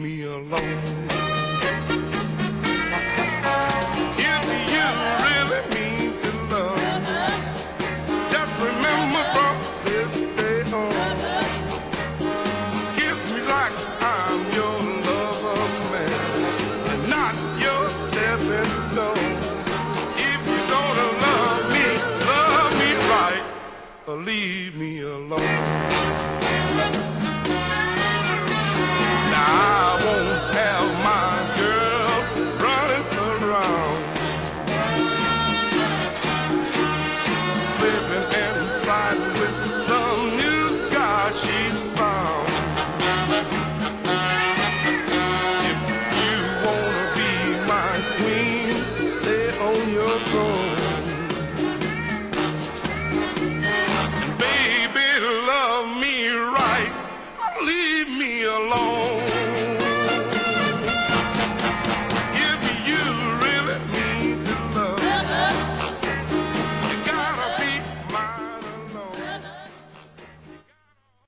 me alone. If you really mean to love, just remember from this day on, kiss me like I'm your lover man and not your stepping stone. If you're gonna love me right, or leave me alone. Now I won't have my girl running around, slipping and sliding with some new guy she's found. If you wanna be my queen, stay on your throne.